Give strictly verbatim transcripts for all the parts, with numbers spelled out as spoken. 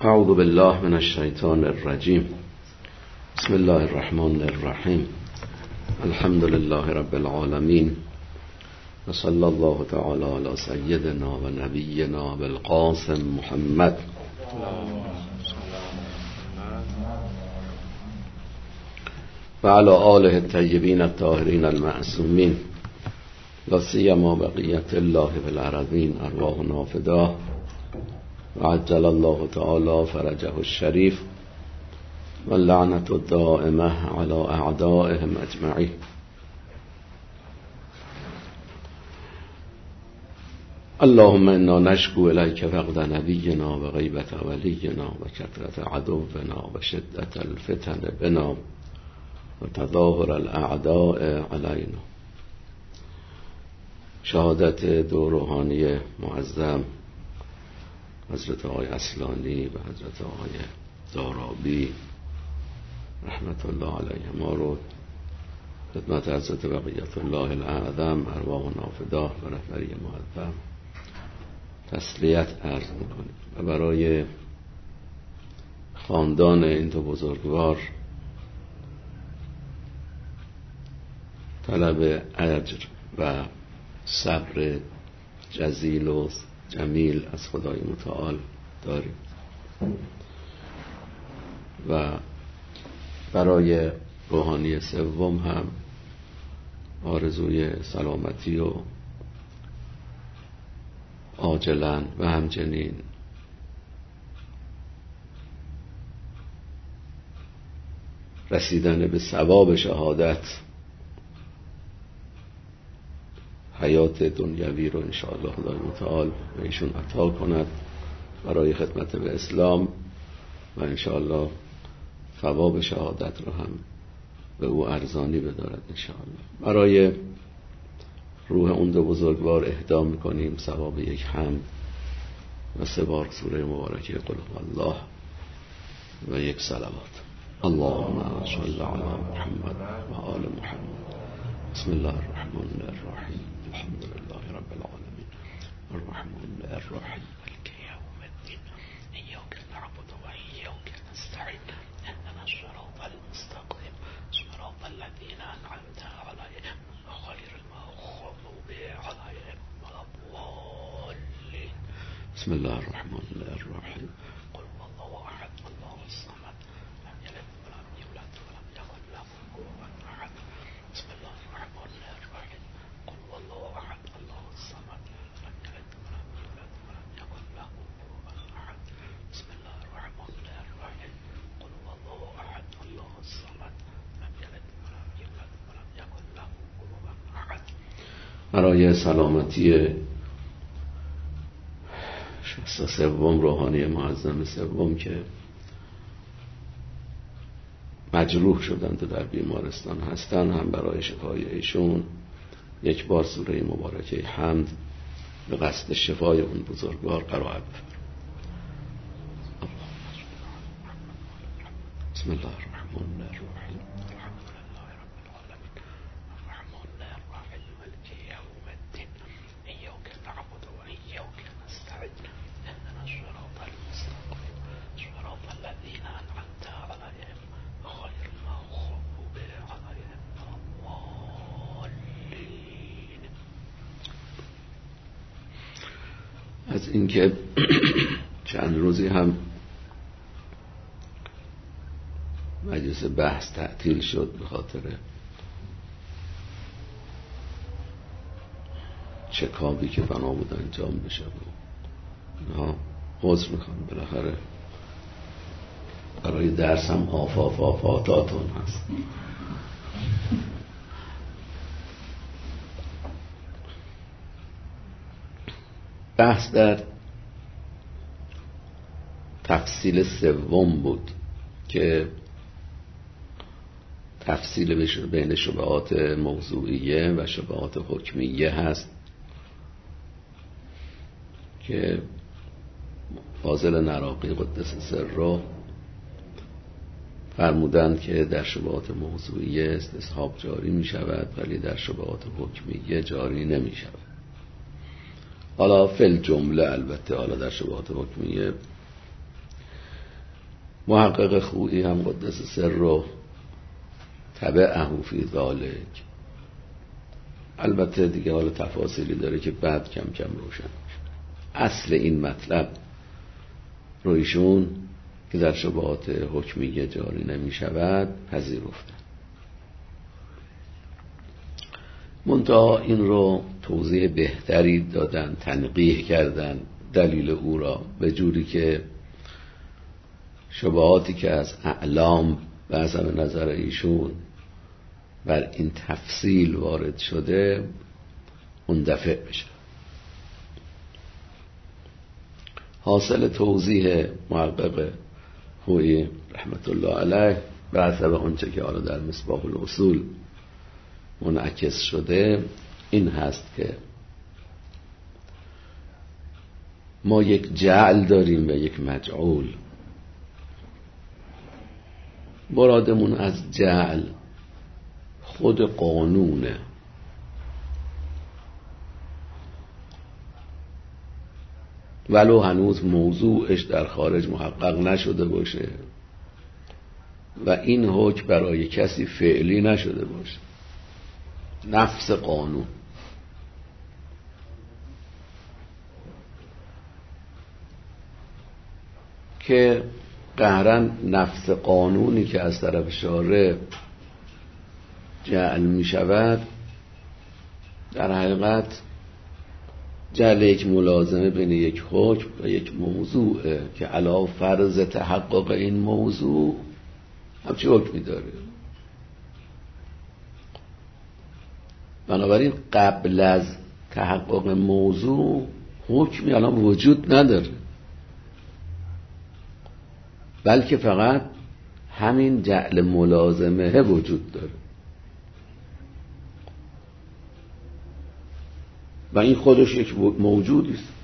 اعوذ بالله من الشیطان الرجیم. بسم الله الرحمن الرحیم. الحمد لله رب العالمین و صلی الله تعالی علی سیدنا و نبینا بالقاسم محمد و علی آله الطیبین الطاهرین المعصومین لا سیما بقیت الله فی الارضین ارواحنا فداه و عجل الله تعالی فرجه الشریف و اللعنة الدائمة على اعدائهم اجمعین. اللهم انا نشکو الیک فقد نبینا و غیبت ولینا و کثرت عدونا و شدت الفتن بنا و تظاهر الاعداء علینا. شهادت دو روحانی معظم حضرت آقای اصلانی و حضرت آقای دارابی رحمت الله علیه ما رو خدمت حضرت بقیت الله الاعظم ارواحنا فداه و رهبری معظم تسلیت عرض میکنیم و برای خاندان این دو بزرگوار طلب اجر و صبر جزیل و جمیل از خدای متعال داریم و برای روحانی سوم هم آرزوی سلامتی و عاجلاً و همچنین رسیدن به ثواب شهادت حیات دنیوی رو انشاءالله خدای متعال به ایشون عطا کند برای خدمت به اسلام و انشاءالله ثواب شهادت رو هم به او ارزانی بدارد انشاءالله. برای روح اون دو بزرگوار اهدا میکنیم ثواب یک حمد و سه بار سوره مبارکه قل هو الله و یک صلوات. اللهم صل علی محمد و آل محمد. بسم الله الرحمن الرحیم. الحمد لله رب العالمین الرحمن الرحیم مالک یوم الدین ایاک نعبد و ایاک نستعین اهدنا الصراط المستقیم صراط الذین انعمت علیهم غیر المغضوب علیهم ولا الضالین. بسم الله الرحمن الرحیم. قل هو الله احد الله الصمد لم یلد ولم یولد ولم یکن له کفوا احد. بسم الله الرحمن الرحیم. قل هو الله احد الله الصمد لم یلد ولم یولد ولم یکن له کفوا احد. بسم الله الرحمن الرحیم. قل هو الله احد الله الصمد لم یلد ولم یولد ولم یکن له کفوا احد. برای سلامتی شخص سوم روحانی معظم سوم که مجروح شدند و در بیمارستان هستند هم برای شفای ایشون یک بار سوره مبارکه حمد به قصد شفای اون بزرگوار قرائت بفرمایید. بسم الله الرحمن الرحیم. الحمد لله رب العالمین الرحمن الرحیم مالک یوم الدین ایاک نعبد و ایاک نستعین اهدنا الصراط المستقیم صراط الذین انعمت علیهم غیر المغضوب علیهم ولا الضالین. از اینکه چند روزی هم مجلس بحث تعطیل شد به خاطر چکابی که بنا بود انجام بشه نه عذر میخوام بالاخره برای درس هم آفاف آفاتاتون هست. بحث در تفصیل سوم بود که تفصیل بین شبهات موضوعیه و شبهات حکمیه هست که فاضل نراقی قدس سره فرمودند که در شبهات موضوعیه استصحاب جاری می شود ولی در شبهات حکمیه جاری نمی شود. حالا فل جمله البته حالا در شبهات حکمیه محقق خویی هم قدس سر رو تبعه فی ذالک، البته دیگه حالا تفاصیلی داره که بعد کم کم روشن میشه. اصل این مطلب رو ایشون که در شبهات حکمیه جاری نمی شود پذیرفته. منتها این رو توضیح بهتری دادن، تنقیح کردن دلیل او را، به جوری که شبهاتی که از اعلام به حسب نظر ایشون بر این تفصیل وارد شده اون دفع بشه. حاصل توضیح محقق خویی رحمت الله علیه به حسب آنچه که حالا در مصباح الاصول منعکس شده این هست که ما یک جعل داریم و یک مجعول. مرادمون از جعل خود قانونه، ولو هنوز موضوعش در خارج محقق نشده باشه و این حکم برای کسی فعلی نشده باشه. نفس قانون که قهرن نفس قانونی که از طرف شارع جعل می شود در حقیقت جعل یک ملازمه بین یک حکم و یک موضوع که علاوه فرض تحقق این موضوع همچی حکمی داره. بنابراین قبل از تحقق موضوع حکمی الان وجود نداره، بلکه فقط همین جعل ملازمه وجود داره و این خودش یک موجودی است،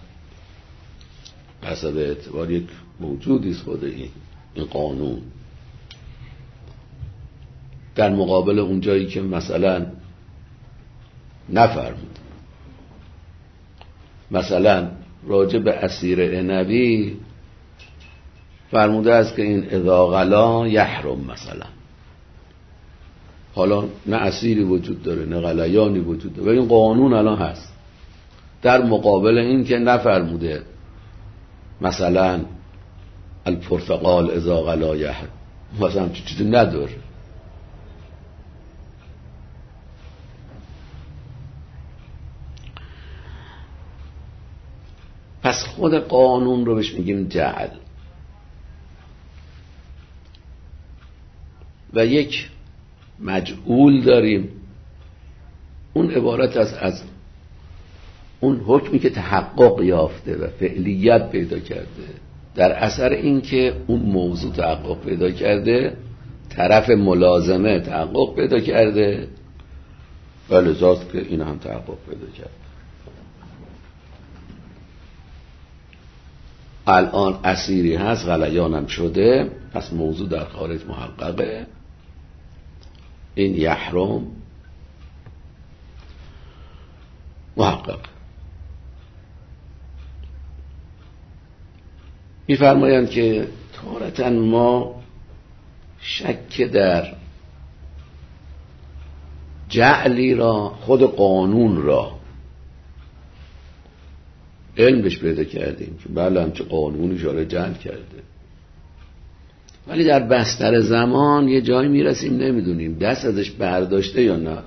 حسب اعتبار یک موجودی است خود این این قانون، در مقابل اون جایی که مثلا نفرمود. مثلا راجع به اسیر عنبی فرموده است که این اذا غلا یحرم مثلا. حالا نه اسیری وجود داره نه غلیانی وجود داره و این قانون الان هست، در مقابل این که نفرموده مثلا الپرتقال اذا غلا یحرم، مثلا چیزی نداره. پس خود قانون رو بهش میگیم جعل و یک مجعول داریم، اون عبارت از از اون حکمی که تحقق یافته و فعلیت پیدا کرده در اثر این که اون موضوع تحقق پیدا کرده، طرف ملازمه تحقق پیدا کرده و لذاست که این هم تحقق پیدا کرده. الان اسیری هست، غلیانم شده، پس موضوع در خارج محققه، این یحرم محقق. می‌فرمایند که تارةً ما شک در جعلی را، خود قانون را علم بهش پیدا کردیم که بله همچه قانونی جاره جعل کرده، ولی در بستر زمان یه جایی میرسیم نمیدونیم دست ازش برداشته یا نه،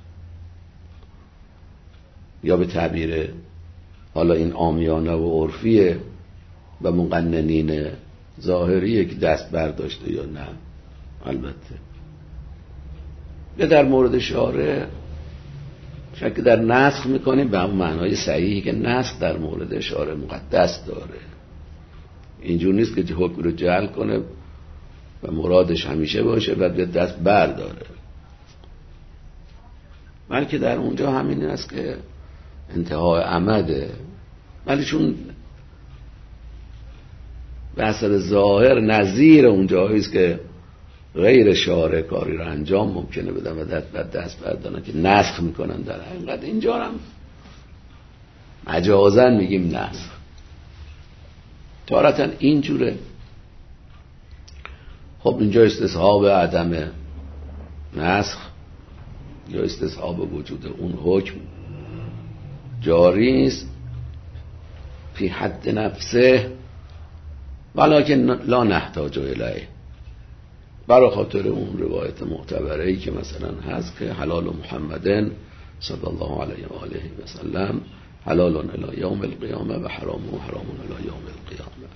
یا به تعبیر حالا این عامیانه و عرفیه و مقننین ظاهریه که دست برداشته یا نه. البته یا در مورد شارع شک در نسخ میکنیم به همون معنای صحیحی که نسخ در مورد شارع مقدس داره. اینجور نیست که حکم رو جعل کنه و مرادش همیشه باشه و به دست برداره، بلکه در اونجا همین است که انتهای عمده، ولی چون به اثر ظاهر نظیر اونجایی است که غیر شارع کاری رو انجام ممکنه بدن و دست بر دست بردارن که نسخ میکنن، در حقیقت اینجا هم مجازن میگیم نسخ. تارةً اینجوره خب اینجا استصحاب عدم نسخ یا استصحاب وجود اون حکم جاری است فی حد نفسه ولکن لا نحتاج الیه، برای خاطر اون روایت معتبره‌ای که مثلا هست که حلال محمدن صلی الله علیه و آله و سلم حلال الی یوم القیامه و حرام و حرام الی یوم القیامه،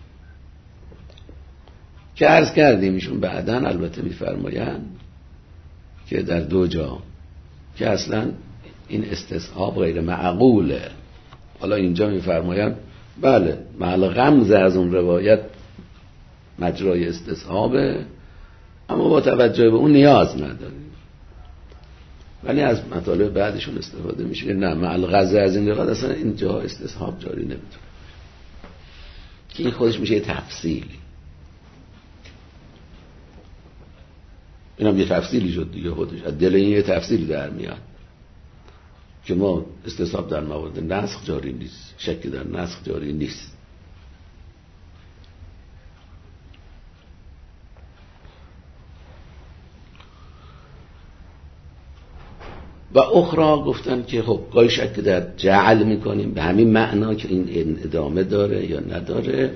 که عرض کردیم ایشون بعداً البته میفرمایند که در دو جا که اصلا این استصحاب غیر معقوله. حالا اینجا میفرمایند بله محل غمز از اون روایت مجرای استصحابه، اما با توجه به اون نیاز نداریم، ولی از مطالب بعدشون استفاده میشه که نه محل غزه از این روایت اصلا اینجا استصحاب جاری نمیتونه، که این خودش میشه تفصیلی. اینم یه تفصیلی شد دیگه، خودش از دل این یه تفصیلی در میاد که ما استصحاب در موارد نسخ جاری نیست، شکی در نسخ جاری نیست. و اخرى گفتن که خب گاهی شک در جعل میکنیم به همین معنا که این ادامه داره یا نداره،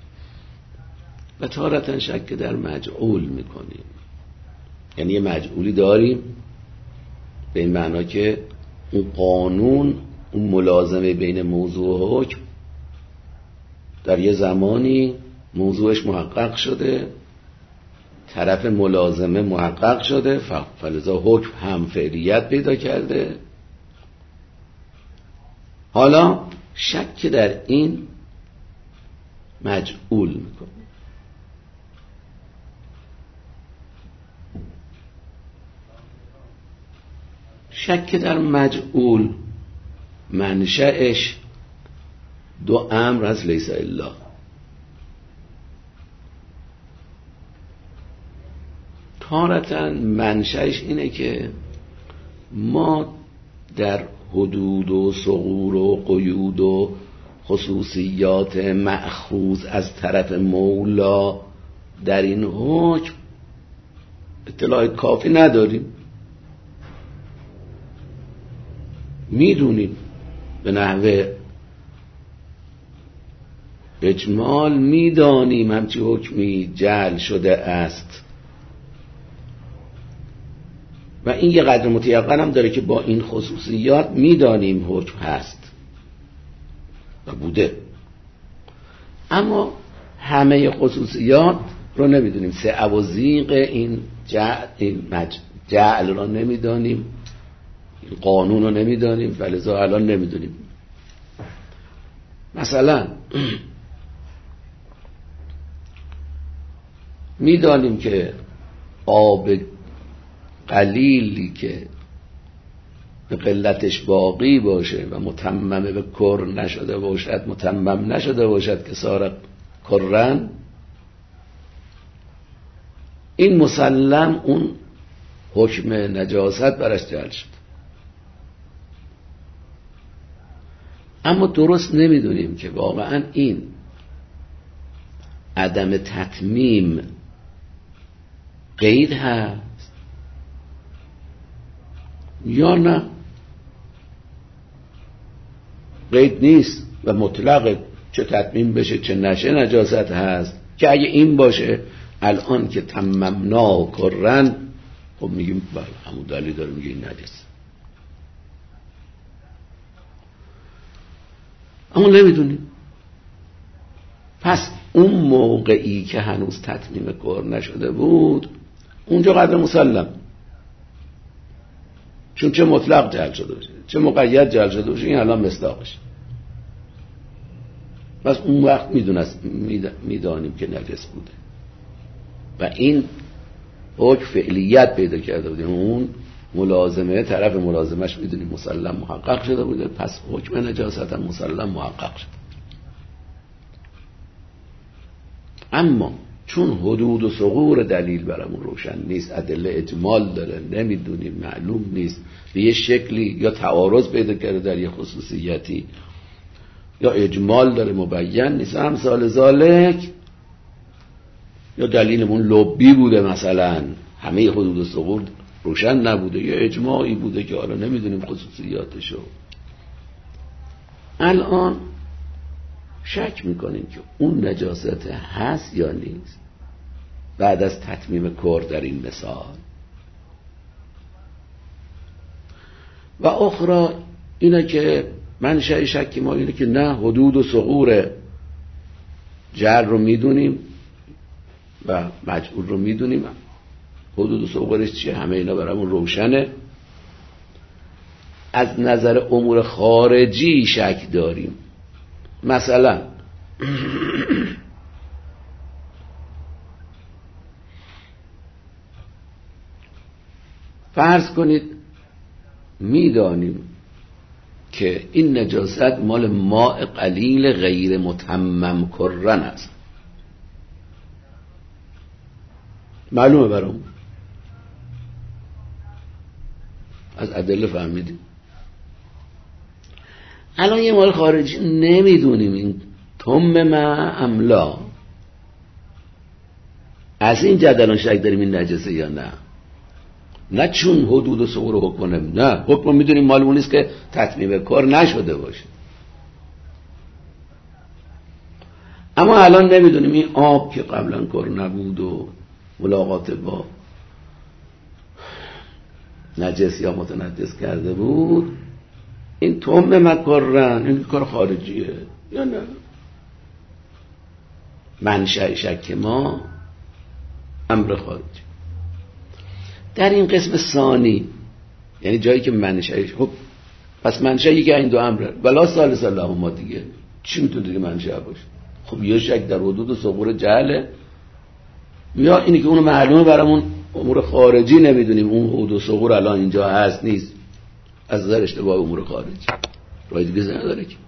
و تارتا شک در مجعول میکنیم، یعنی یه مجعولی داریم به این معنا که اون قانون، اون ملازمه بین موضوع و حکم در یه زمانی موضوعش محقق شده، طرف ملازمه محقق شده، فلذا حکم هم فعلیت پیدا کرده. حالا شک در این مجعول میکنه. شک در مجعول منشأش دو امر از لیس الا. تارتاً منشأش اینه که ما در حدود و ثغور و قیود و خصوصیات مأخوذ از طرف مولا در این حکم اطلاع کافی نداریم. میدونیم به نحوه اجمال، میدانیم همچی حکمی جعل شده است و این یه قدر متیقن هم داره که با این خصوصیات میدانیم حکم هست و بوده، اما همه خصوصیات رو نمیدونیم. سعه و زیغ این جعل, این مج... جعل رو نمیدانیم، این قانون رو نمیدانیم، فلذا الان نمیدونیم. مثلا میدانیم که آب قلیلی که به قلتش باقی باشه و متمم به کر نشده باشد، متمم نشده باشد که سارق کرن، این مسلم اون حکم نجاست برش جعل شد. اما درست نمیدونیم که واقعا این عدم تتمیم قید هست یا نه، قید نیست و مطلق چه تتمیم بشه چه نشه نجاست هست، که اگه این باشه الان که تممنا کرن خب میگیم بله همون دلیل داره میگه این نجس، اما نمیدونیم. پس اون موقعی که هنوز تتمیم کار نشده بود اونجا قدر مسلم، چون چه مطلق جعل شده باشه چه مقید جعل شده باشه این الان مصداقش. پس اون وقت میدونست میدانیم که نجس بوده و این حکم فعلیت پیدا کرده بوده، اون ملازمه طرف ملازمش میدونیم مسلم محقق شده بوده، پس حکم نجاست هم مسلم محقق شده. اما چون حدود و ثغور دلیل برامون روشن نیست، ادله اجمال داره، نمیدونیم، معلوم نیست، به یه شکلی یا تعارض پیدا کرده در یه خصوصیتی یا اجمال داره مبین نیست، امثال ذالک، یا دلیلمون لبی بوده، مثلا همه حدود ثغور روشن نبوده، یا اجماعی بوده که حالا نمیدونیم خصوصیاتشو. الان شک میکنیم که اون نجاست هست یا نیست بعد از تتمیم کور در این مثال. و اخرى اینه که منشأ شک ما اینه که نه، حدود و ثغور جر رو میدونیم و مجعول رو میدونیم، حدود و ثغورش چیه همه اینا برامون روشنه. از نظر امور خارجی شک داریم. مثلا فرض کنید میدانیم که این نجاست مال ماء قلیل غیر متمم کرن است، معلومه برام، از ادله فهمیدیم. الان یه مال خارجی نمیدونیم این تم ما املا، از این جدلان شک داریم این نجسه یا نه. نه چون حدود و ثغور رو حکم نمیم، نه، حکم میدونیم مال اون نیست که تتمیم کار نشده باشه. اما الان نمیدونیم این آب که قبلا کار نبود و ملاقات با نجس یا متنجس کرده بود، این تم مکرن این کار خارجیه یا نه. منشأ شک ما امر خارجی. در این قسم ثانی، یعنی جایی که منشأ، خب پس منشأ یکی این دو امره، ولا ثالث لهما، دیگه چی میتونه دیگه منشأ باشه؟ خب یه شک در حدود و ثغور جهله، یا اینی که اونو معلومه برامون امور خارجی نمیدونیم اون حدود و ثغور الان اینجا هست نیست، از نظر اشتباه امور خارجی راه دیگه نداره که.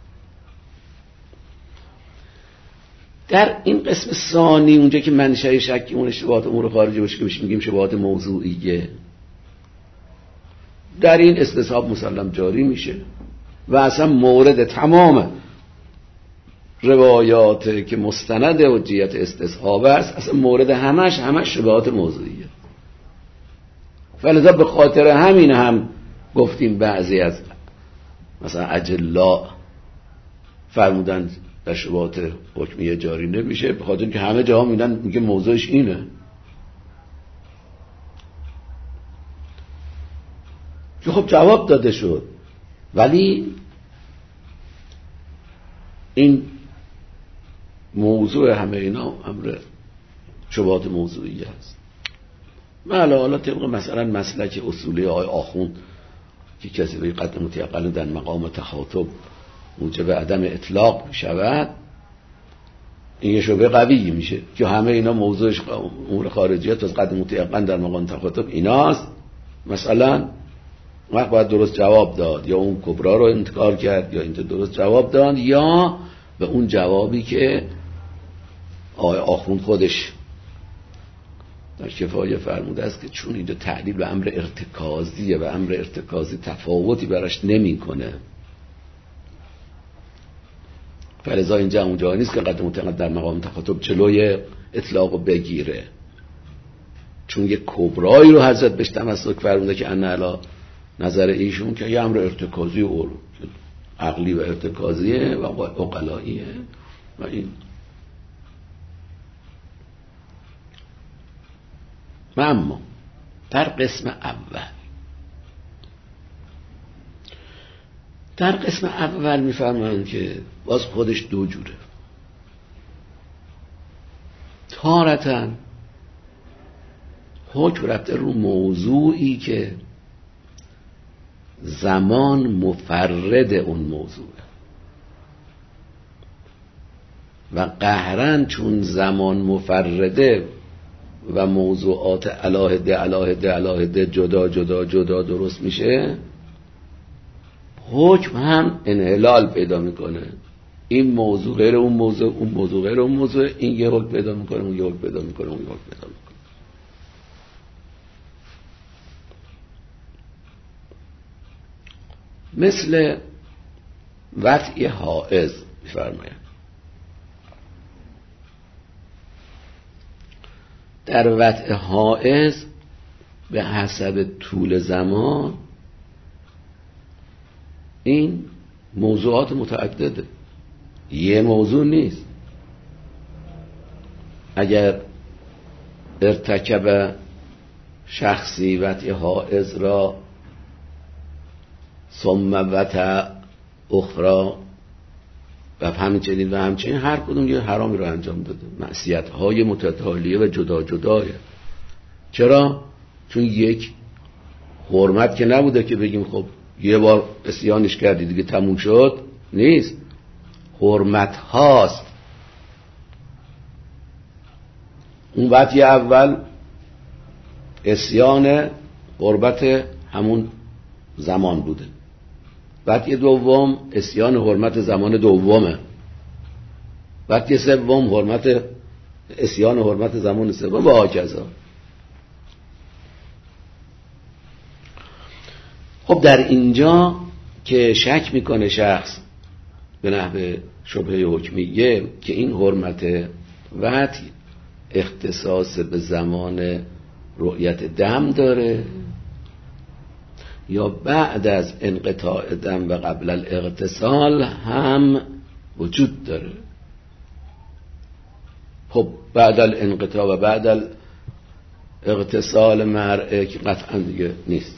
در این قسم ثانی اونجا که منشأ شک اون اشتباهات امور خارجی باشه که میگیم شبهات موضوعیه، در این استصحاب مسلم جاری میشه و اصلا مورد تمام روایات که مستند حجیت استصحاب است، اصلا مورد همش همش شبهات موضوعیه. فلذا به خاطر همین هم گفتیم بعضی از مثلا اجلا فرمودن در شبهات حکمیه جاری نمیشه، به خاطر اینکه همه جاها میدن میگه موضوعش اینه. که خب جواب داده شد، ولی این موضوع همه اینا امر شبهات موضوعی است. بله، حالا طبق مثلا مسلک اصولی آقای آخوند که کسی به قدر متیقن در مقام تخاطب موجب عدم اطلاق شود، این یه شبه قوی میشه که همه اینا موضوعش امور خارجیت از قدر متیقن در مقام تخاطب ایناست. مثلا وقت باید درست جواب داد، یا اون کبرا رو انکار کرد، یا این درست جواب داد، یا به اون جوابی که آقای آخوند خودش در کفایه فرموده است که چون اینجا تعلیل به امر ارتکازیه و امر ارتکازی تفاوتی براش نمی کنه، فلذا اینجا اونجا نیست که قدر متقدم در مقام تخاطب جلوی اطلاقو بگیره، چون یک کبرایی رو حضرت بهش تمسک فرموده که ان علی نظر ایشون که یه امر ارتکازی و عقلی و ارتکازیه و عقلاییه. و این اما در قسم اول در قسم اول میفهمن که باز خودش دو جوره. تارتاً حکم رفته رو موضوعی که زمان مفرد اون موضوعه و قهرن چون زمان مفرده و موضوعات علاهده علاهده علاهده جدا جدا جدا درست میشه، حکم هم انحلال پیدا میکنه. این موضوع غیر اون موضوع، اون موضوع غیر اون موضوع، این یه حکم پیدا میکنه، اون یه حکم پیدا میکنه، اون یه حکم پیدا میکنه. مثل وطئی حائض میفرماید. در وضع حائز به حسب طول زمان این موضوعات متعدده، یه موضوع نیست. اگر ارتکب شخصی وطء حائز را ثم وطء اخرى و همچنین و همچنین، هر کدوم یه حرامی رو انجام داده. معصیت های متتالیه و جدا جدایه. چرا؟ چون یک حرمت که نبوده که بگیم خب یه بار عصیانش کردی دیگه تموم شد، نیست. حرمت هاست. اون وقتی اول عصیان قربت همون زمان بوده، وقتی دوم عصیان حرمت زمان دومه، وقتی سوم حرمت عصیان حرمت زمان سوم و هاکذا. خب در اینجا که شک میکنه شخص به نحو شبهه حکمیه که این حرمت وقت اختصاص به زمان رؤیت دم داره یا بعد از انقطاع دم و قبل الاغتسال هم وجود داره. خب بعد الانقطاع و بعد الاغتسال مرء که قطعا دیگه نیست،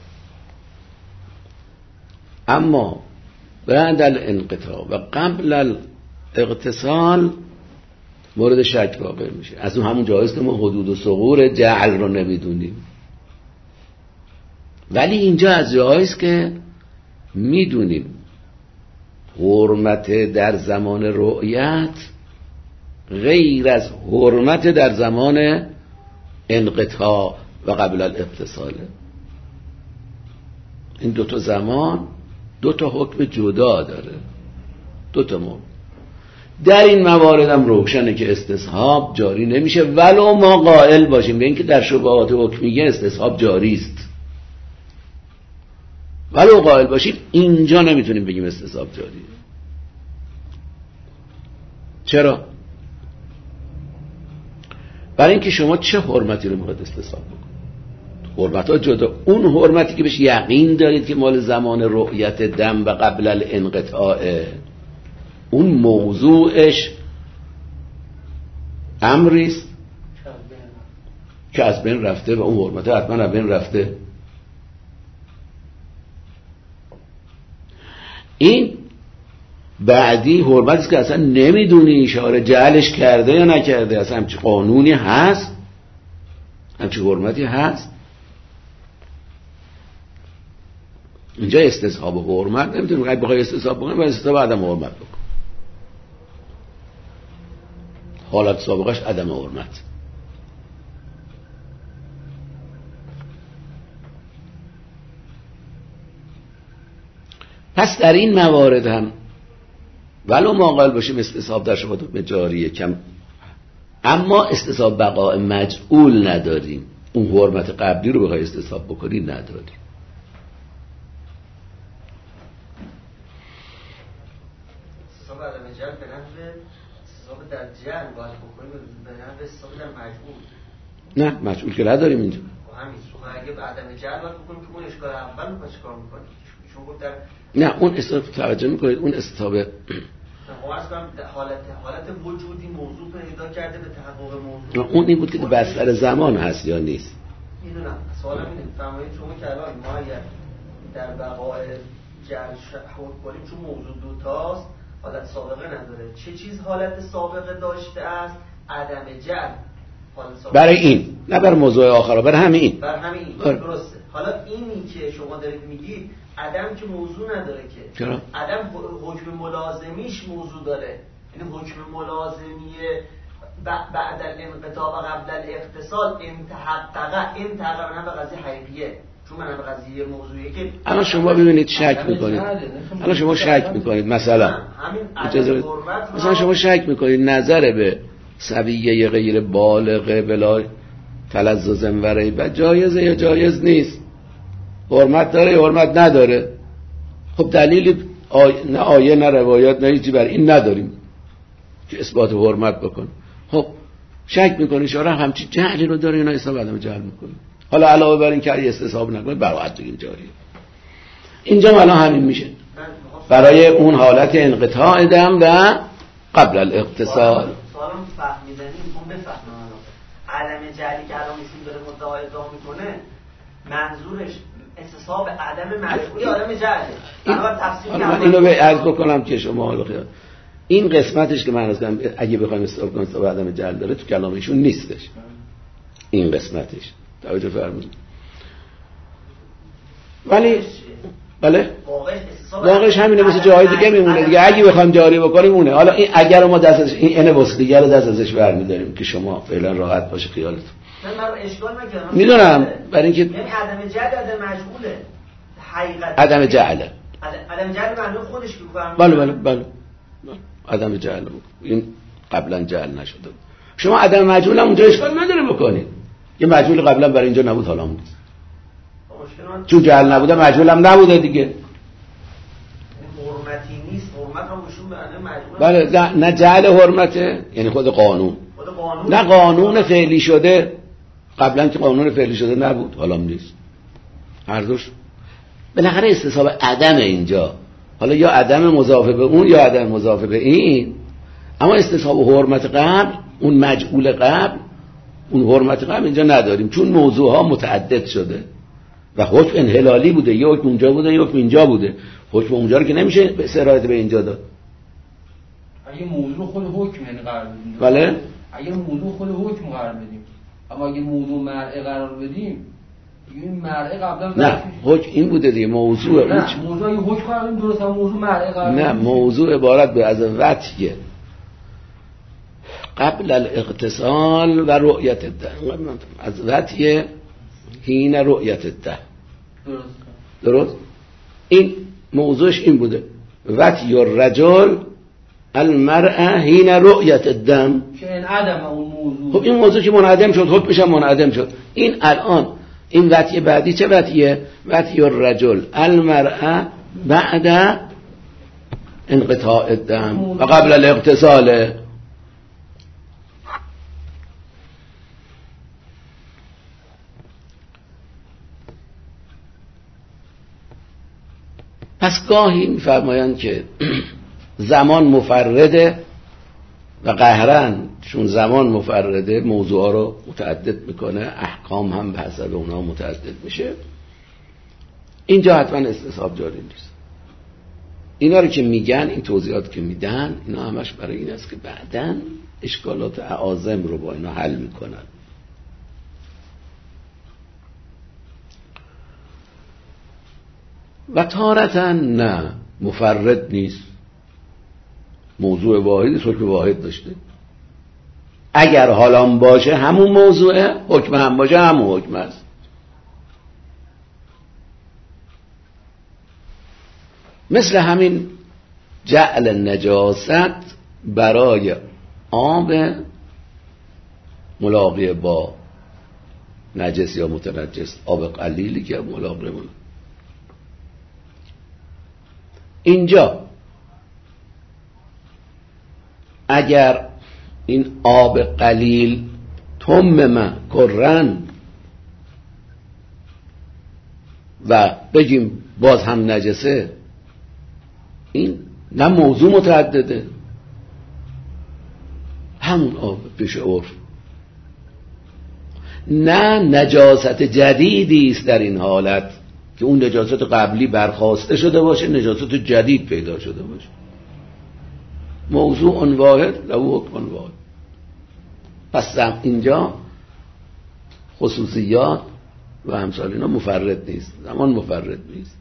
اما بعد الانقطاع و قبل الاغتسال مورد شک واقع میشه. از اون همون جایز که ما حدود و ثغور جعل رو نمیدونیم، ولی اینجا از جایز که میدونیم حرمت در زمان رؤیت غیر از حرمت در زمان انقطاع و قبل الاغتساله. این دوتا زمان دوتا حکم جدا داره، دوتا مورد. در این موارد هم روشنه که استصحاب جاری نمیشه، ولو ما قائل باشیم به اینکه در شبهات حکمیه استصحاب جاری است، ولو قائل باشیم اینجا نمیتونیم بگیم استصحاب جاریه. چرا؟ برای اینکه شما چه حرمتی رو میخواید استصحاب بکنید؟ حرمت ها جدا. اون حرمتی که بهش یقین دارید که مال زمان رؤیت دم و قبل الانقطاعه، اون موضوعش امریست که از بین رفته و اون حرمت حتما از بین رفته. این بعدی حرمتیست که اصلا نمیدونی اشاره جعلش کرده یا نکرده، اصلا همچی قانونی هست، همچی حرمتی هست. اینجا استصحاب حرمت نمیتونی بخوای استصحاب بکنی و استصحاب عدم حرمت بکن. حالت سابقش عدم حرمت. پس در این موارد هم ولو ما قائل باشیم استصحاب در شبهات جاریه کم، اما استصحاب بقاء مجعول نداریم. اون حرمت قبلی رو بخوای استصحاب بکنی نداریم. استصحاب عدم جعل به نحو استصحاب در جعل باید بکنیم به نحو استصحاب در مجعول. نه مجعول که نداریم اینجا. همین سوخه اگه به عدم جعل باید بکنیم که اون اشکال اول رو پس کار میکنیم. نه اون استصحاب توجه میکنید، اون استصحاب حالت حالت وجودی موضوع پیدا کرده به تحقق موضوع. اون این بود که بستر زمان هست یا نیست. میدونم سوالم اینه، فرمایید شما که الان ما اگر در بقاء جعل حکم کنیم چون موضوع دوتاست حالت سابقه نداره، چه چیز حالت سابقه داشته است؟ عدم جعل. برای این نه برای موضوع آخر، برای همین برای همین درسته. حالا اینی که شما دارید میگید عدم که موضوع نداره که. چرا؟ عدم حکم ملازمیش موضوع داره، یعنی حکم ملازمی بعد الانقطاع و قبل الاغتسال انتحقق انتحقق من به قضیه حقیقیه، چون من به قضیه موضوعیه که الان شما ببینید شک میکنید، الان شما شک میکنید مثلا مثلا شما شک میکنید نظر به صبیه غیر بالغ بلا تلذذ و ریبت جایزه یا جایز نیست، حرمت داره یا حرمت نداره. خب دلیلی آی... نه آیه نه روایات نه چیزی بر این نداریم که اثبات حرمت بکن. خب شک میکنه شارع همچی جهلی رو داره، اینا حساب عدم جهل میکنه. حالا علاوه بر این که استصحاب نکنه براحت بگیم جاریه. اینجا الان همین میشه برای اون حالت انقطاع دم و قبل الاغتسال. سوالم فهمیدنی میخوام بفهمم عدم جهلی که الان ایشون داره مدعا ادعا میکنه منظورش استصحاب عدم مجهولی عدم جهله. حالا تفسیر من اینو به عرض بکنم که شما حالا خیال این قسمتش که من گفتم اگه بخوایم استفاده کنیم استصحاب عدم جهل داره تو کلام ایشون نیستش. این قسمتش توجه فرمایید. ولی بله واقعش همینه، مثل جاهای دیگه میمونه دیگه. اگه بخوایم جاری بکنیم اونه. حالا این اگر ما دست ازش این ان واسه دیگه رو دست ازش برمی‌داریم که شما فعلا راحت باشه خیالتون. من من اشکال نکردم. میدونم برای اینکه یعنی عدم جهل عدم مجهوله. حقیقت عدم جهل. عدم جهل معنی خودش میگم. بله بله بله. عدم جهل این قبلا جهل نشده. شما عدم مجهول هم اونجا اشکال نداره بکنید. یه مجهول قبلا برای اینجا نبود حالا بود. چون جهل نبوده مجهول هم نبوده دیگه. حرمتی نیست، حرمت هم بهشون مجهول. بله نه جهل حرمته، یعنی خود قانون. خود قانون. نه قانون فعلی شده، قبلا که قانون فعلی شده نبود، حالا هم نیست. هر دوش بالاخره استصحاب عدم اینجا. حالا یا عدم مضاف به اون یا عدم مضاف به این. اما استصحاب حرمت قبل، اون مجهول قبل، اون حرمت قبل اینجا نداریم، چون موضوعها متعدد شده و حکم انحلالی بوده، یه حکم اونجا بوده یه حکم اینجا بوده. حکم اونجا رو که نمیشه به سرایت به اینجا داد. اگه موضوع خود حکم یعنی قرار بدیم. بله اگه موضوع خود حکم قرار بدیم، اما اگه موضوع مرعه قرار بدیم، این مرعه قبلا نه حکم این بوده دیگه. موضوع نه موضوع اگه حکم قرار بدیم درست، هم موضوع مرعه قرار بدیم. نه موضوع عبارت به از وطیه قبل الاغتسال و رؤیت الدم، از وطیه حین رؤیت الدم. درست درست. این موضوعش این بوده وطی الرجل المرأة حین رؤیت الدم. که این عدم اون موضوع. خب این موضوع که منعدم شد، حکمش هم منعدم شد. این الان این وطی بعدی چه وطیه؟ وطی الرجل المرأة بعد انقطاع الدم و قبل الاغتسال. پس گاهی می‌فرمایند که زمان مفرده و قهرن چون زمان مفرده موضوعا رو متعدد میکنه، احکام هم به حسب اونها متعدد میشه. اینجا حتما استصحاب جاری نیست. اینا رو که میگن، این توضیحات که میدن، اینا همش برای این است که بعداً اشکالات اعاظم رو با اینا حل میکنن. و تارتاً نه مفرد نیست، موضوع واحدی حکم واحد داشته. اگر حالا باشه همون موضوعه، حکم هم باشه همون حکم است. مثل همین جعل نجاست برای آب ملاقی با نجس یا متنجس، آب قلیلی که ملاقی بود. اینجا اگر این آب قلیل تمم کرن و بگیم باز هم نجسه، این نه موضوع متعدده، همون آب پیش عرف، نه نجاست جدیدی است در این حالت که اون نجاست قبلی برخاسته شده باشه، نجاست جدید پیدا شده باشه. موضوع واحد له حکم واحد. پس اینجا خصوصیات و امثال اینا مفرد نیست، زمان مفرد نیست.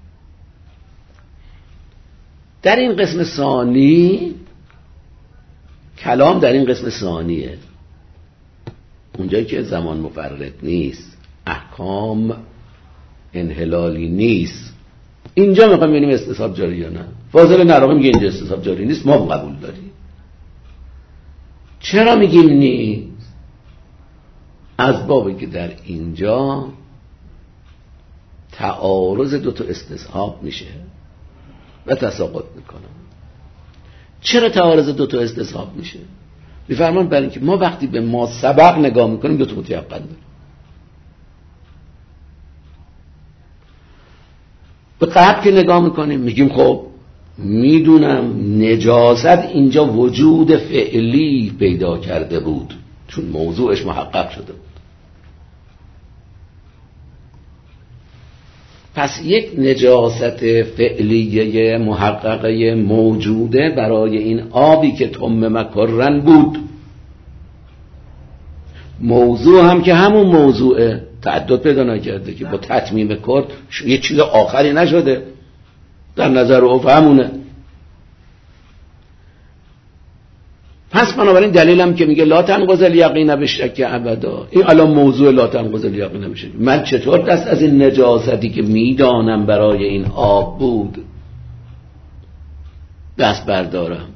در این قسم ثانی کلام در این قسم ثانیه، اونجایی که زمان مفرد نیست، احکام انحلالی نیست، اینجا میخوام ببینیم استصحاب جاری یا نه. فاضل نراقی میگه اینجا استصحاب جاری نیست، ما قبول داریم. چرا میگیم نیست؟ از بابی که در اینجا تعارض دو تا استصحاب میشه و تساقط میکنه. چرا تعارض دو تا استصحاب میشه؟ میفرمان برای اینکه ما وقتی به ما سبق نگاه میکنیم دو تا متیقن داریم. به قبل که نگاه میکنیم میگیم خب میدونم نجاست اینجا وجود فعلی پیدا کرده بود چون موضوعش محقق شده بود. پس یک نجاست فعلیه محققه موجوده برای این آبی که تم مکرن بود. موضوع هم که همون موضوعه، تعدد پیدا نکرده که با تتمیم کرد یه چیز آخری نشده، در نظر او همونه. پس بنابراین دلیلم که میگه لا تنقض الیقین بالشک ابدا، این الان موضوع لا تنقض الیقین بالشک. من چطور دست از این نجاستی که میدانم برای این آب بود دست بردارم؟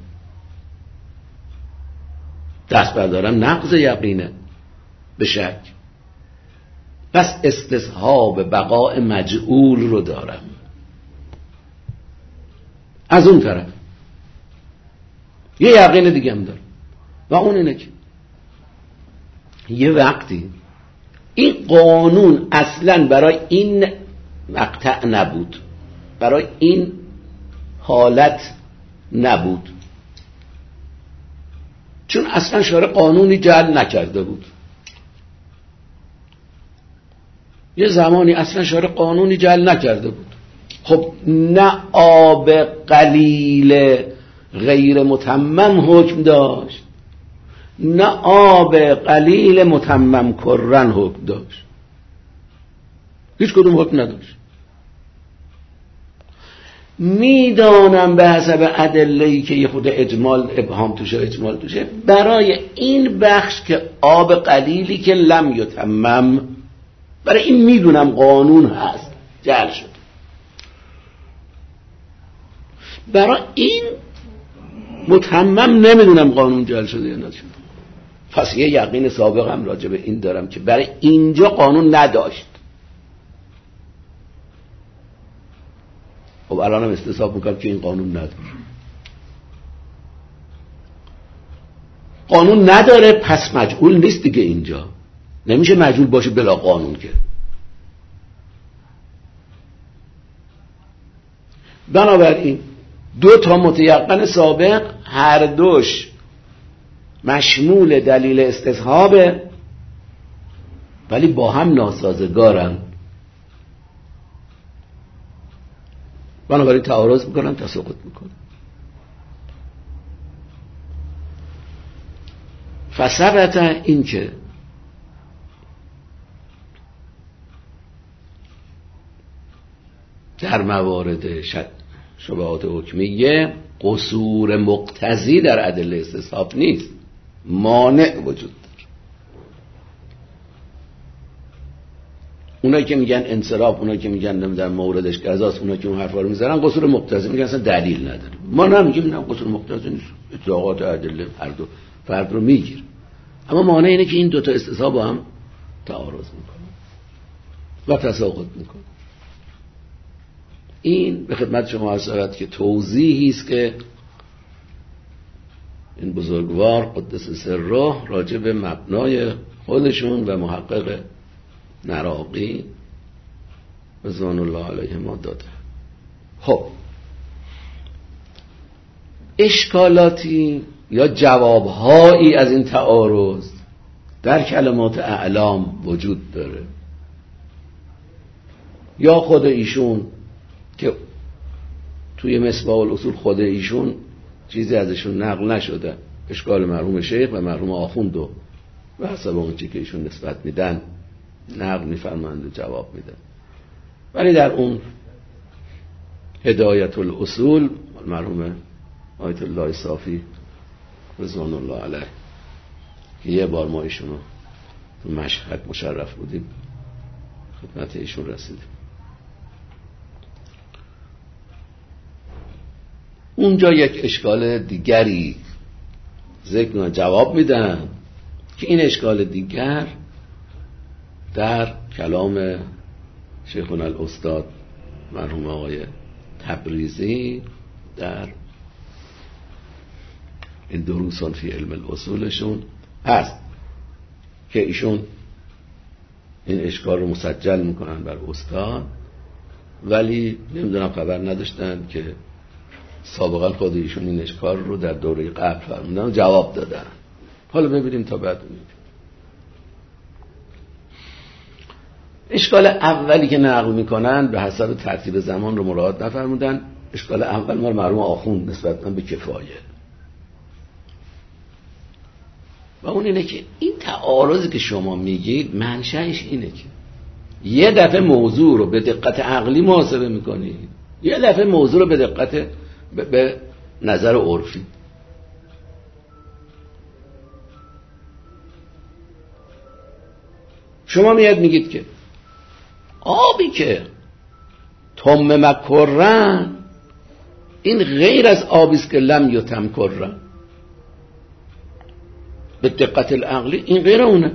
دست بردارم نقض یقینه به شک. پس استصحاب بقاء مجعول رو دارم. از اون طرف یه یقین دیگه هم دارم و اون اینه که یه وقتی این قانون اصلا برای این مقطع نبود، برای این حالت نبود، چون اصلا شارع قانونی جعل نکرده بود. یه زمانی اصلا شارع قانونی جعل نکرده بود. خب نه آب قلیل غیر متمم حکم داشت، نه آب قلیل متمم کرن حکم داشت، هیچ کدوم حکم نداشت. میدانم به حسب ادله‌ای که یه خود اجمال ابهام توشه اجمال توشه برای این بخش که آب قلیلی که لم یتمم، برای این میدونم قانون هست جعل شد. برای این متمم نمیدونم قانون جعل شده یا نشده. پس یه یقین سابق هم راجع به این دارم که برای اینجا قانون نداشت. خب الان هم استصحاب میکنم که این قانون نداره. قانون نداره پس مجعول نیست دیگه. اینجا نمیشه مجعول باشه بلا قانون که. بنابراین دو تا متیقن سابق هر دوش مشمول دلیل استصحابه ولی با هم ناسازگارن. بنابراین تعارض میکنن، تساقط میکنن. فثبت این که در موارد شبهات حکمیه قصور مقتضی در ادله استصحاب نیست، مانع وجود داره. اونایی که میگن انصراف، اونایی که میگن نمیدونم موردش قضاست، اونایی که اون حرفا رو میزنن قصور مقتضی میگن اصلا دلیل نداره. ما نمیگیم نه قصور مقتضی نیست، اطلاقات ادله هر دو فرد رو میگیر. اما مانع اینه که این دوتا استصحاب با هم تعارض میکنن و تساقط میکنن. این به خدمت شما عرض شود که توضیحی است که این بزرگوار قدس سره راجع به مبنای خودشون و محقق نراقی رضوان الله علیه ما داده. خب اشکالاتی یا جوابهایی از این تعارض در کلمات اعلام وجود داره، یا خود ایشون که توی مصباح الاصول خود ایشون چیزی ازشون نقل نشده، اشکال مرحوم شیخ و مرحوم آخوند و به حسب اون چی که ایشون نسبت میدن نقل میفرمند و جواب میدن. ولی در اون هدایت الاصول مرحوم آیت الله صافی رضوان الله علیه که یه بار ما ایشونو تو مشهد مشرف بودیم خدمت ایشون رسیدیم، اونجا یک اشکال دیگری ذکر و جواب میدن که این اشکال دیگر در کلام شیخنا الاستاد مرحوم آقای تبریزی در این دروسون فی علم الاصولشون هست که ایشون این اشکال رو مسجل میکنن بر استاد، ولی نمیدونم خبر نداشتن که سابقا خود ایشون این اشکال رو در دوره قبل فرمودن و جواب دادن. حالا ببینیم تا بعد ببینیم. اشکال اولی که نقل میکنن به حسب ترتیب زمان رو مراعات نفرمودن. اشکال اول مال مرحوم آخوند نسبت به کفایه و اون اینه که این تعارضی که شما میگید منشأش اینه که یه دفعه موضوع رو به دقت عقلی محاسبه میکنید، یه دفعه موضوع رو به دقت به, به نظر عرفی. شما میاد میگید که آبی که تم مکرن این غیر از آبی است که لم یتم کرن. به دقت العقلی این غیر اونه.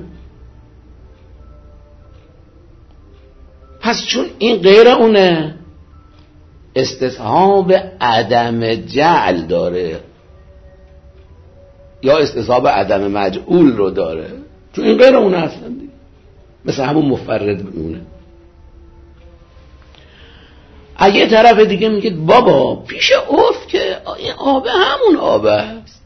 پس چون این غیر اونه استصحاب عدم جعل داره یا استصحاب عدم مجعول رو داره، چون این غیر اونه اصلا دیگه. مثل همون مفرد میمونه. اگه طرف دیگه میگید بابا پیش عرف که این آب همون آب است،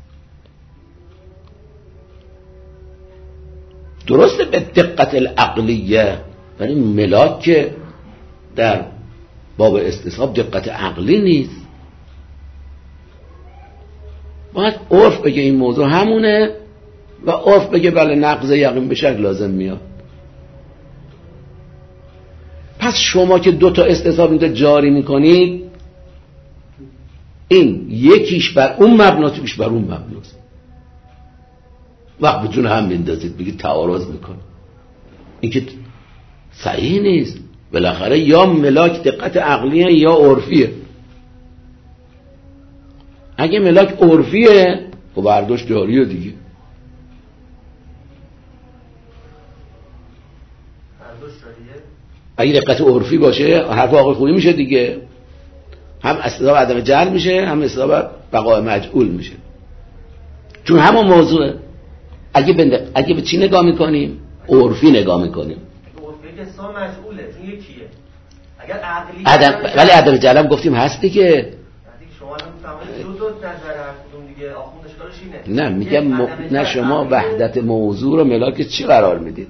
درسته به دقت العقلیه، ولی ملاک که در باب استصحاب دقت عقلی نیست. باید عرف بگه این موضوع همونه و عرف بگه بله نقض یقین به شک لازم میاد. پس شما که دو تا استصحاب اینجا جاری میکنید، این یکیش بر اون مبنا تویش بر اون مبناست. وقت به جون هم میندازید بگید تعارض میکنه، این که صحیح نیست. بالاخره یا ملاک دقت عقلیه یا عرفیه. اگه ملاک عرفیه خب برداشت جاریه دیگه. اگه دقت عرفی باشه حرف آقای خویی میشه دیگه، هم اسباب عدم جهل میشه هم اسباب بقای مجعول میشه، چون همون موضوعه. اگه به اگه به چی نگاه میکنیم؟ عرفی نگاه میکنیم. عرفی که سا مجعوله چون یکیه. اگر عقلی عدم، ولی عدم جهل هم گفتیم هست دیگه. شما الان فهمید دو تا نظر هر کدوم دیگه آخوند اشکالش اینه. نه میگم م... نه شما وحدت موضوع رو ملاک چی قرار میدید؟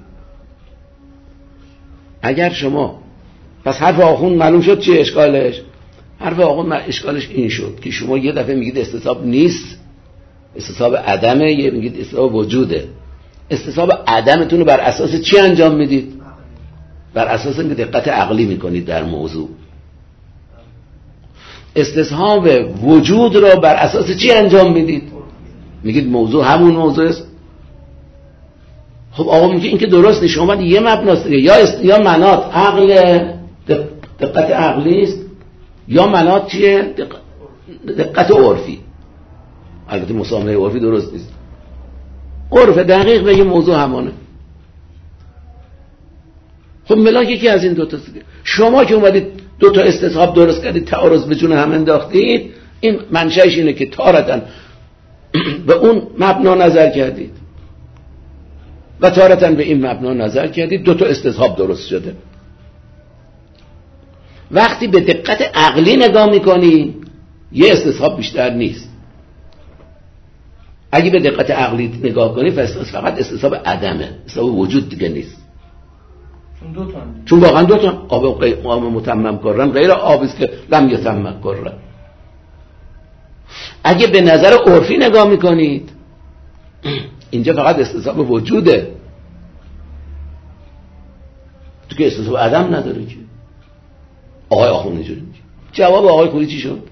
اگر شما پس حرف آخوند معلوم شد چی اشکالش؟ حرف آخوند اشکالش این شد که شما یه دفعه میگید استصحاب نیست، استصحاب عدمه، یه میگید استصحاب وجوده. استصحاب عدمتون رو بر اساس چی انجام میدید؟ بر اساس اینکه دقت عقلی میکنید در موضوع. استصحاب وجود رو بر اساس چی انجام میدید؟ میگید موضوع همون موضوع است. خب آقا میگه این که درست نیست. شما باید یه مبناست دیگه، یا است... یا مناط عقل دقت عقلی است یا مناط چیه؟ دق... دقت عرفی. البته مسامحه عرفی درست نیست. عرف دقیق بگه موضوع همانه. خب ملاک یکی از این دو تا دیگه. شما که اومدید دو تا استصحاب درست کردید، تعارض به جون هم انداختید، این منشأش اینه که تارتاً به اون مبنا نظر کردید و تارتاً به این مبنا نظر کردید، دو تا استصحاب درست شده. وقتی به دقت عقلی نگاه میکنی یه استصحاب بیشتر نیست. اگه به دقت عقلی نگاه کنی فقط استصحاب عدمه، استصحاب وجود دیگه نیست. چون دو تا چون واقعا دو تا آب آب متمم کردن غیر آبی است که لم یتمم کردن. اگه به نظر عرفی نگاه میکنید اینجا فقط استصحاب وجوده، تو که استصحاب عدم نداره که. آقای آخوند اینجوری میگه. جواب آقای خویی چی شد؟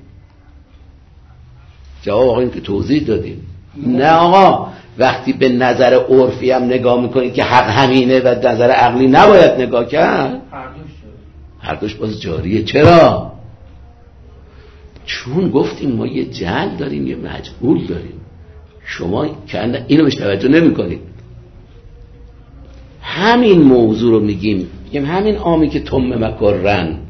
جواب آقای این که توضیح دادیم. نه آقا، وقتی به نظر عرفی هم نگاه میکنید که حق همینه و نظر عقلی نباید نگاه کرد، هر دوش باز جاریه. چرا؟ چون گفتیم ما یه جعل داریم یه مجعول داریم. شما که اینو بهش توجه نمی کنید. همین موضوع رو میگیم، میگیم همین آمی که تم مکرن،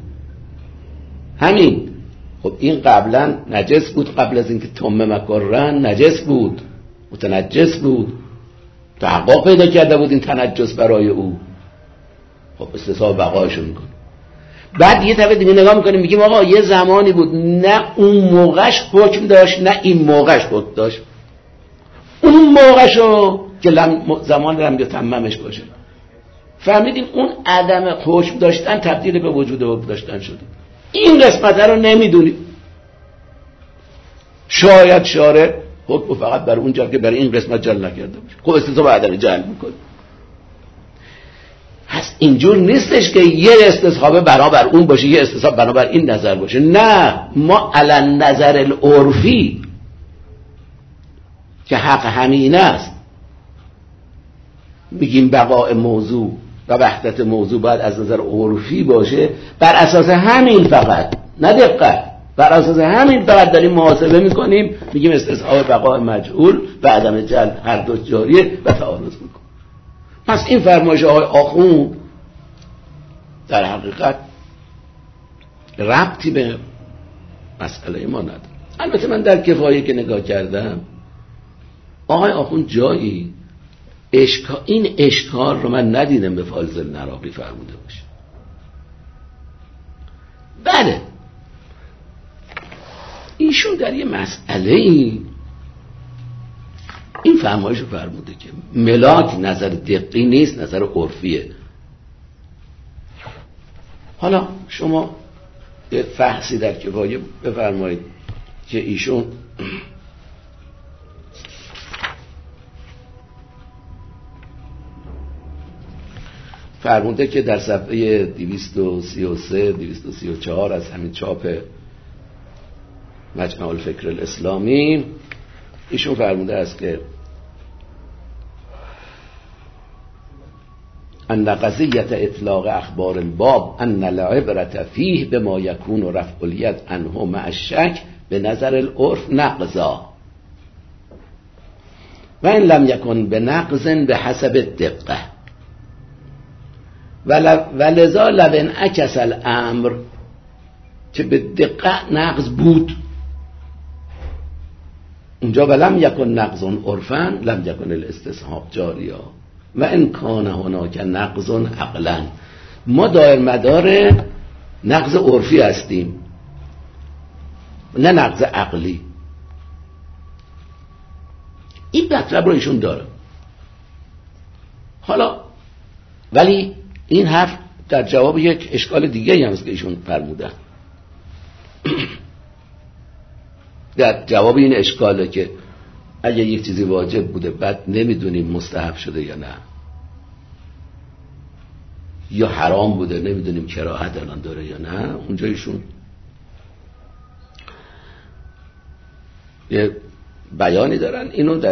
همین. خب این قبلا نجس بود، قبل از اینکه تم مکرن نجس بود. متنجس بود، تحقق پیدا کرده بود این تنجس برای او، خب استصحاب بقایشو میکنه. بعد یه طبع دیگه نگاه میکنیم میگیم آقا یه زمانی بود نه اون موقعش حکم داشت نه این موقعش حکم داشت، اون موقعشو که زمان رمی تممش باشه. فهمیدیم اون عدم حکم داشتن تبدیل به وجود حکم داشتن شده. این قسمت رو نمیدونیم. شاید شارع حکم فقط برای اون جا که برای این قسمت جل نکرده باشه، خب استصحاب عدم جل میکنه. پس اینجور نیستش که یه استصحاب بنابر اون باشه یه استصحاب بنابر این نظر باشه. نه، ما علی نظر العرفی که حق همین است میگیم بقاء موضوع و وحدت موضوع باید از نظر عرفی باشه. بر اساس همین فقط، نه دقت، بر اساس همین فقط داریم محاسبه میکنیم، میگیم استصحاب بقاء مجعول و عدم جل هر دو جاریه و تعارض میکنیم. پس این فرمایش آقای آخوند در حقیقت ربطی به مسئله ما نداره. البته من در کفایه که نگاه کردم آقای آخوند جایی اشکال، این اشکال رو من ندیدم به فاضل نراقی فرموده باشه. بله ایشون در یه مسئله ای این فرمایش رو فرموده که ملاک نظر دقیقی نیست، نظر عرفیه. حالا شما یه فحصی در کفایه بفرمایید که ایشون فرموده که در صفحه دویست و سی و سه دویست و سی و چهار از همین چاپ مجمع الفکر الاسلامی ایشون فرموده است که ان قضیت اطلاق اخبار الباب ان العبرة فیه بما یکون رفع الید عنه مع الشک به نظر العرف نقضا و ان لم یکن به نقض به حسب الدقه ولذا لو انعکس الامر که به دقت نقض بود اونجا ولم یکن نقض عرفا لم یکن الاستصحاب جاریا و ان کان هناک نقض عقلا. ما دایر مدار نقض عرفی هستیم نه نقض عقلی. این مطلب رو ایشون داره. حالا ولی این حرف در جواب یک اشکال دیگه هم است که ایشون فرمودن. در جواب این اشکاله که اگه یک چیزی واجب بوده بعد نمیدونیم مستحب شده یا نه، یا حرام بوده نمیدونیم کراهت الان داره یا نه، اونجا ایشون یه بیانی دارن، اینو در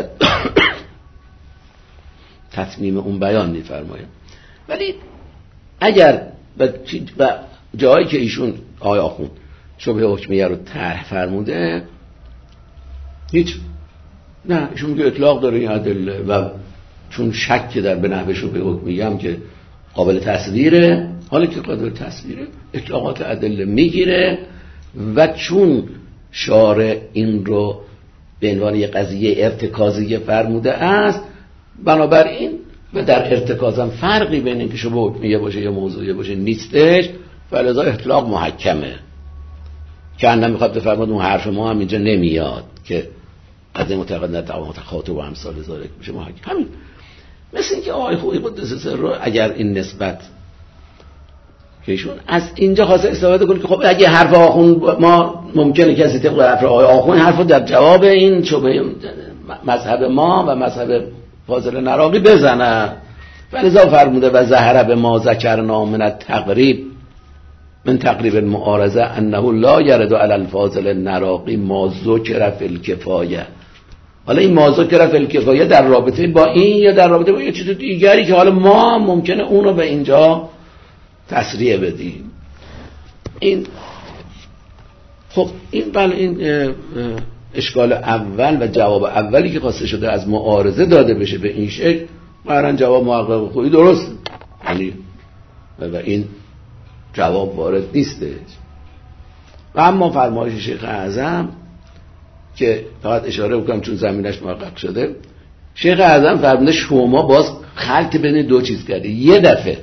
تتمیم اون بیان میفرمایم. ولی اگر و جایی که ایشون آقای آخوند شبه حکمیه رو طرح فرموده هیچ نه، ایشون میگه اطلاق داره این ادله و چون شک در به نحو شبه حکمیه هم که قابل تصویره، حالا که قابل تصویره اطلاقات ادله میگیره و چون شارع این رو به عنوان یک قضیه ارتکازی فرموده است بنابراین و در ارتکاز هم فرقی بین اینکه شبه حکمیه باشه یا موضوعیه باشه نیستش، فلذا اطلاق محکمه. که انا میخواد بفرماد اون حرف ما هم اینجا نمیاد که از این متقدم در تعامل تخاطب و امثال ذالک میشه محکم. همین مثل اینکه آقای خویی قدس سره رو اگر این نسبت که ایشون از اینجا خواسته استفاده کنه که خب اگه حرف آخوند ما ممکنه کسی طبق حرف آقای آخوند حرفو در جواب این شبهه مذهب ما و مذهب فاضل نراقی بزنه، فلذا فرموده و ظهر به ما ذکرنا من التقریب من تقریب المعارضه انه لا یرد علی الفاضل النراقی ما ذکر فی الکفایه. حالا این ما ذکر فی الکفایه در رابطه با این یا در رابطه با یه چیز دیگری که حالا ما ممکنه اون رو به اینجا تصریح بدیم. این خب این بله این اشکال اول و جواب اولی که خواسته شده از معارضه داده بشه به این شکل قرآن جواب محقق خویی درست، یعنی و این جواب وارد نیستش. و اما فرمایش شیخ اعظم که فقط اشاره بکنم چون زمینش محقق شده شیخ اعظم فرموده شما باز خلط بین دو چیز کرده. یه دفعه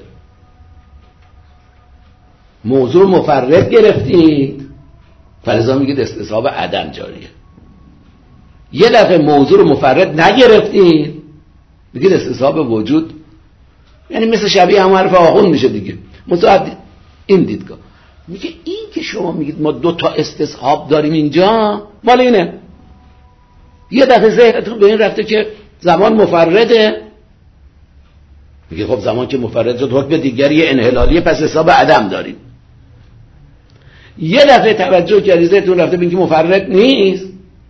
موضوع مفرد گرفتید فلذا میگید استصحاب عدم جاریه. یه دفعه موضوع رو مفرد نگرفتید میگید استصحاب وجود، یعنی مثل شبیه هم حرف آخوند میشه دیگه. متعدد این دیدگاه میگه این که شما میگید ما دو تا استصحاب داریم اینجا مال اینه. یه دفعه ذهنتون به این رفته که زمان مفرده، میگه خب زمان که مفرد شد حکم دیگری انحلالیه پس حساب عدم داریم. یه دفعه توجه کردید ذهنتون رفته به اینکه مفرد نیست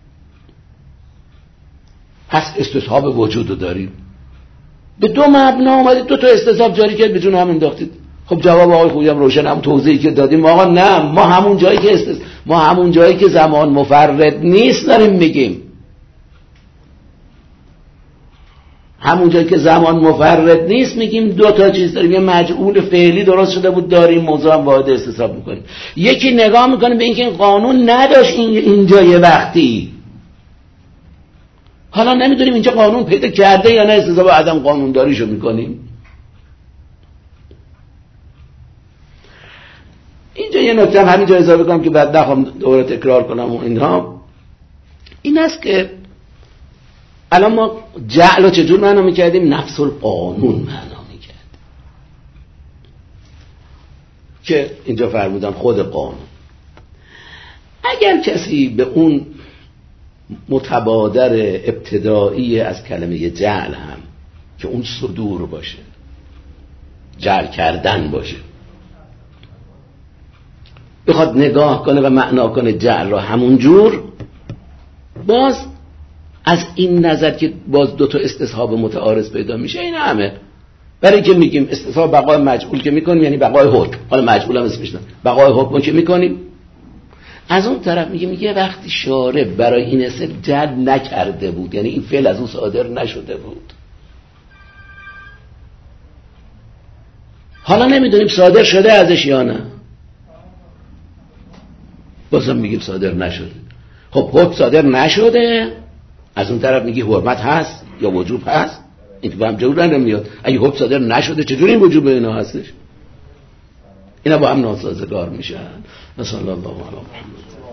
پس استصحاب وجود رو داریم. به دو مبنا اومدید دو تا استصحاب جاری کرد بدون هم انداختید. خب جواب آقای خویی هم روشن، هم توضیحی که دادیم آقا نه ما همون جایی که استص... ما همون جایی که زمان مفرد نیست داریم میگیم، همون جایی که زمان مفرد نیست میگیم دو تا چیز داریم. یه مجعول فعلی درست شده بود داریم، موضوع هم واحد استصحاب میکنیم. یکی نگاه میکنه به اینکه این قانون نداشت این اینجا یه وقتی، حالا نمیدونیم اینجا قانون پیدا کرده یا نه، استصحاب عدم قانون داریشو میکنیم. اینجا یه نکته هم همینجا اضافه کنم که بعد نخوام دوباره تکرار کنم و اینها، این است که الان ما جعل رو چجور معنا میکردیم؟ نفس القانون معنا میکردیم که اینجا فرمودن خود قانون. اگر کسی به اون متبادر ابتدایی از کلمه جعل هم که اون صدور باشه، جعل کردن باشه، بخواد نگاه کنه و معنا کنه جعل را همون جور، باز از این نظر که باز دو تا استصحاب متعارض پیدا میشه این همه. برای که میگیم استصحاب بقای مجعول که میکنیم یعنی بقای حکم، حالا مجعول هم اسمش نه، بقای حکم که میکنیم. از اون طرف میگه میگه وقتی شارع برای این اسم جعل نکرده بود، یعنی این فعل از اون صادر نشده بود، حالا نمیدونیم صادر شده ازش یا نه، بازم میگیم صادر نشده. خب حکم صادر نشده، از اون طرف میگی حرمت هست یا وجوب هست، این تو هم جور نمیاد. اگه حکم صادر نشده چجوری این وجوب اینا هستش؟ اینا با هم ناسازگار میشن. صلی الله علیه و محمد.